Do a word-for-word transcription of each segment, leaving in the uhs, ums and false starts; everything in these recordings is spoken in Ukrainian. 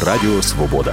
Радіо Свобода.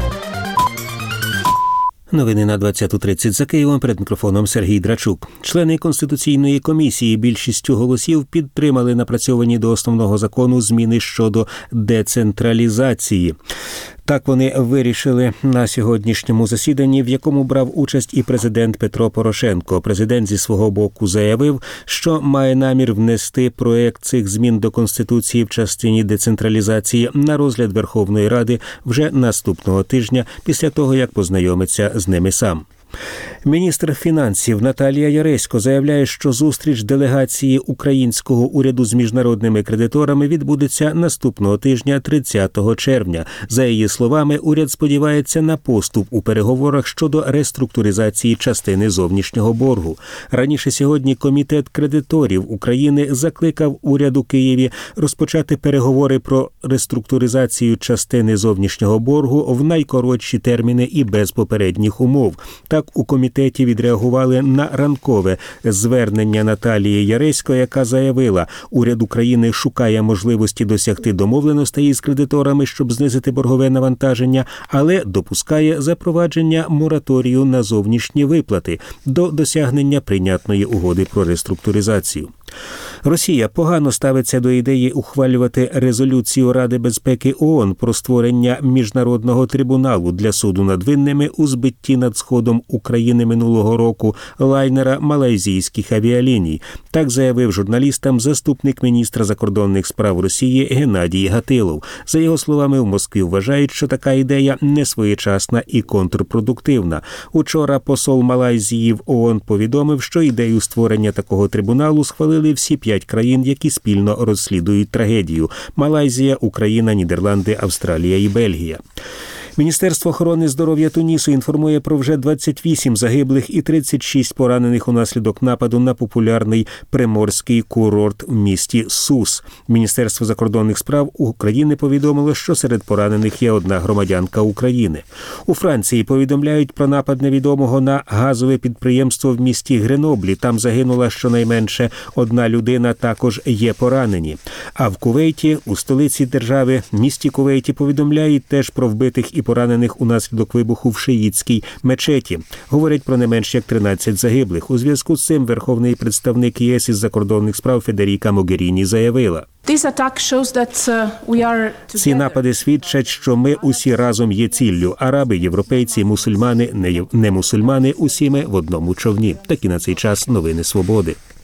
Новини на двадцяту тридцять за Києвом. Перед мікрофоном Сергій Драчук. Члени Конституційної комісії більшістю голосів підтримали напрацьовані до основного закону зміни щодо децентралізації. Так вони вирішили на сьогоднішньому засіданні, в якому брав участь і президент Петро Порошенко. Президент зі свого боку заявив, що має намір внести проект цих змін до Конституції в частині децентралізації на розгляд Верховної Ради вже наступного тижня, після того, як познайомиться з ними сам. Міністр фінансів Наталія Яресько заявляє, що зустріч делегації українського уряду з міжнародними кредиторами відбудеться наступного тижня, тридцятого червня. За її словами, уряд сподівається на поступ у переговорах щодо реструктуризації частини зовнішнього боргу. Раніше сьогодні Комітет кредиторів України закликав уряд у Києві розпочати переговори про реструктуризацію частини зовнішнього боргу в найкоротші терміни і без попередніх умов. Так, у комітеті відреагували на ранкове звернення Наталії Яресько, яка заявила, уряд України шукає можливості досягти домовленостей із кредиторами, щоб знизити боргове навантаження, але допускає запровадження мораторію на зовнішні виплати до досягнення прийнятної угоди про реструктуризацію. Росія погано ставиться до ідеї ухвалювати резолюцію Ради безпеки ООН про створення міжнародного трибуналу для суду над винними у збитті над сходом України минулого року лайнера малайзійських авіаліній. Так заявив журналістам заступник міністра закордонних справ Росії Геннадій Гатилов. За його словами, в Москві вважають, що така ідея несвоєчасна і контрпродуктивна. Учора посол Малайзії в ООН повідомив, що ідею створення такого трибуналу схвалили всі п'ять країн, які спільно розслідують трагедію – Малайзія, Україна, Нідерланди, Австралія і Бельгія. Міністерство охорони здоров'я Тунісу інформує про вже двадцять вісім загиблих і тридцять шість поранених унаслідок нападу на популярний приморський курорт в місті Сус. Міністерство закордонних справ України повідомило, що серед поранених є одна громадянка України. У Франції повідомляють про напад невідомого на газове підприємство в місті Греноблі. Там загинула щонайменше одна людина, також є поранені. А в Кувейті, у столиці держави, місті Кувейті, повідомляють теж про вбитих і поранених унаслідок вибуху в шиїтській мечеті. Говорять про не менш як тринадцять загиблих. У зв'язку з цим верховний представник ЄС із закордонних справ Федеріка Могеріні заявила: ці напади свідчать, що ми усі разом є ціллю. Араби, європейці, мусульмани, не, не мусульмани – усі ми в одному човні. Такі на цей час новини Свободи.